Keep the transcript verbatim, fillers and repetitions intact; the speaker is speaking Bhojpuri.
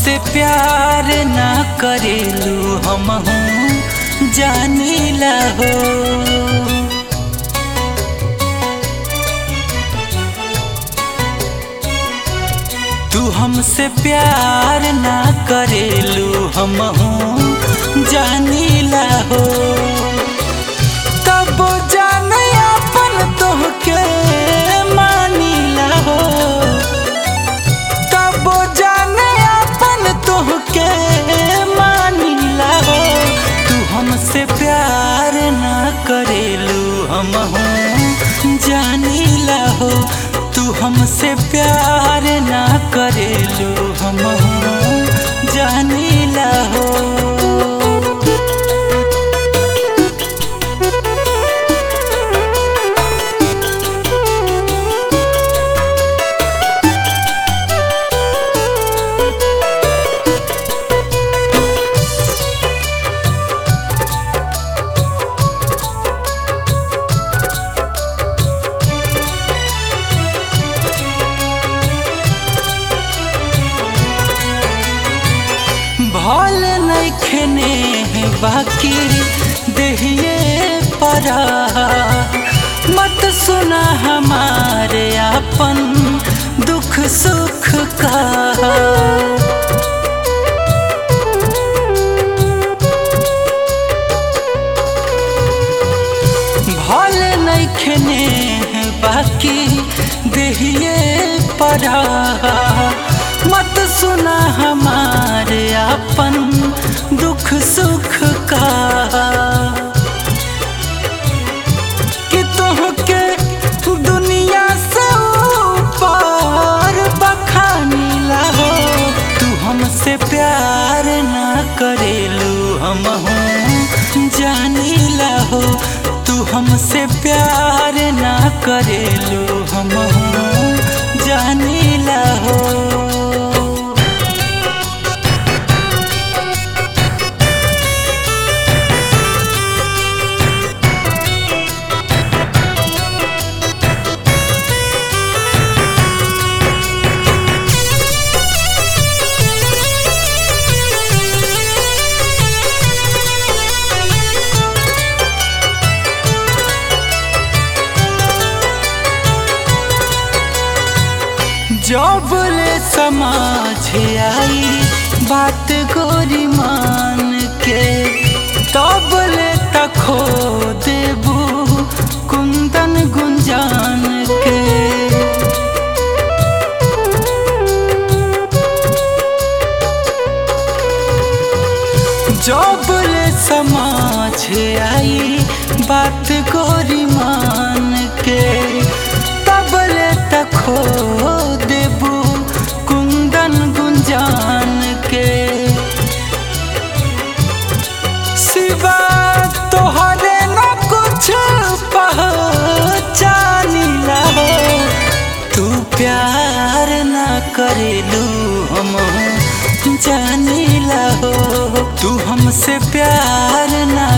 हमसे प्यार ना करेलू हमहू जानीला हो। तू हमसे प्यार ना करेलू हमहू जानीला हो। तब जाने अपन तोहके मानीला हो। तब जाने अपन तोहके मानीला हो। तू हमसे प्यार ना करेलू हमहू जानीला हो। तू हमसे प्यार ना करेलू हमहू जानीला हो। भल नइखे ने बाकी देहिए परा। मत सुना हमारे अपन दुख सुख का। भल नइखे ने बाकी देहिए परा। मत सुना हमारे अपन दुख सुख का। कि तुहके दुनिया से ऊपर बखानीला हो। तू हमसे प्यार ना करेलू हमहू जानीला हो। तू हमसे प्यार ना करेलू हमहू जानीला हो। जब ले समाज आई बात गोरी मान के। तब ले तखो देबू कुंदन गुंजान के। जब ले समाज आई बात गोरी मान के। तब ले तखो देबू कुंदन गुंजान के। सिवा तोहरे न कुछ पहचानीला हो। तू प्यार ना करेलू हमहू जानीला हो। तू हमसे प्यार ना